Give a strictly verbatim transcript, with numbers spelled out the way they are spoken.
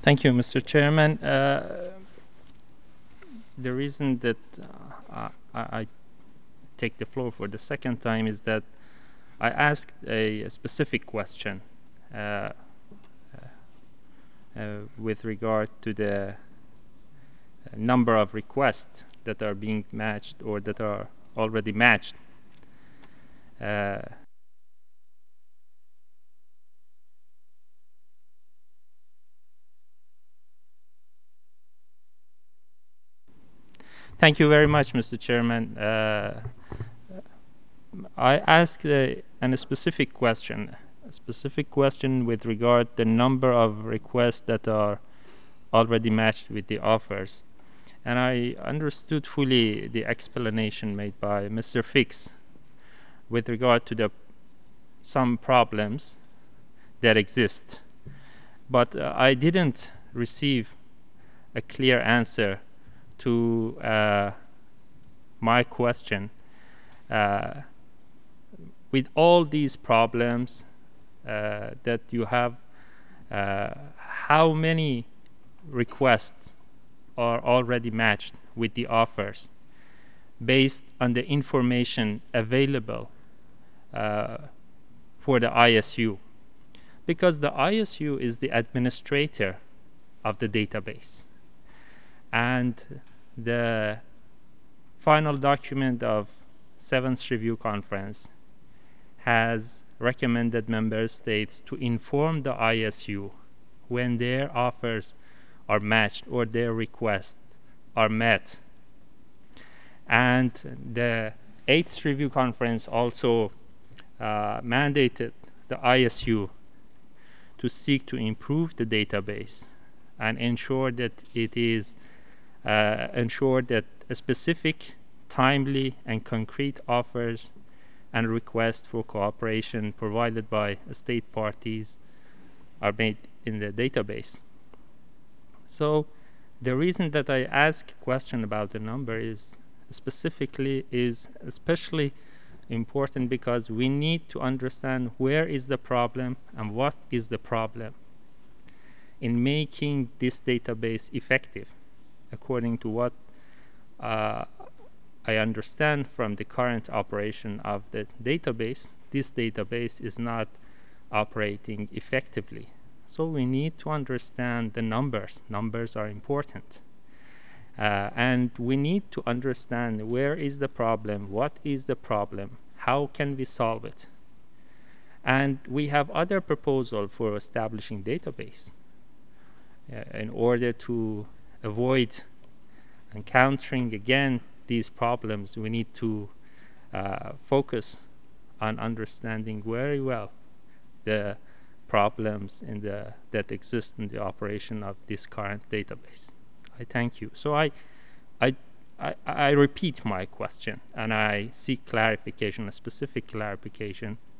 Thank you, Mister Chairman. Uh, the reason that uh, I, I take the floor for the second time is that I asked a, a specific question uh, uh, with regard to the number of requests that are being matched or that are already matched. Uh, thank you very much, Mister Chairman. Uh, I asked a, an, a specific question, a specific question with regard the number of requests that are already matched with the offers. And I understood fully the explanation made by Mister Fix with regard to the some problems that exist. But uh, I didn't receive a clear answer to uh, my question. Uh, with all these problems uh, that you have, uh, how many requests are already matched with the offers based on the information available uh, for the I S U? Because the I S U is the administrator of the database. And the final document of seventh Review Conference has recommended member states to inform the I S U when their offers are matched or their requests are met. And the eighth Review Conference also uh, mandated the I S U to seek to improve the database and ensure that it is uh, ensure that a specific, timely, and concrete offers and requests for cooperation provided by state parties are made in the database. So the reason that I ask a question about the number is specifically is especially important because we need to understand where is the problem and what is the problem in making this database effective. According to what uh, I understand from the current operation of the database, this database is not operating effectively. So we need to understand the numbers. Numbers are important. Uh, and we need to understand where is the problem, what is the problem, how can we solve it. And we have other proposal for establishing database uh, in order to avoid encountering again these problems. We need to uh, focus on understanding very well the problems in the, that exist in the operation of this current database. I thank you. So I, I, I, I repeat my question and I seek clarification, a specific clarification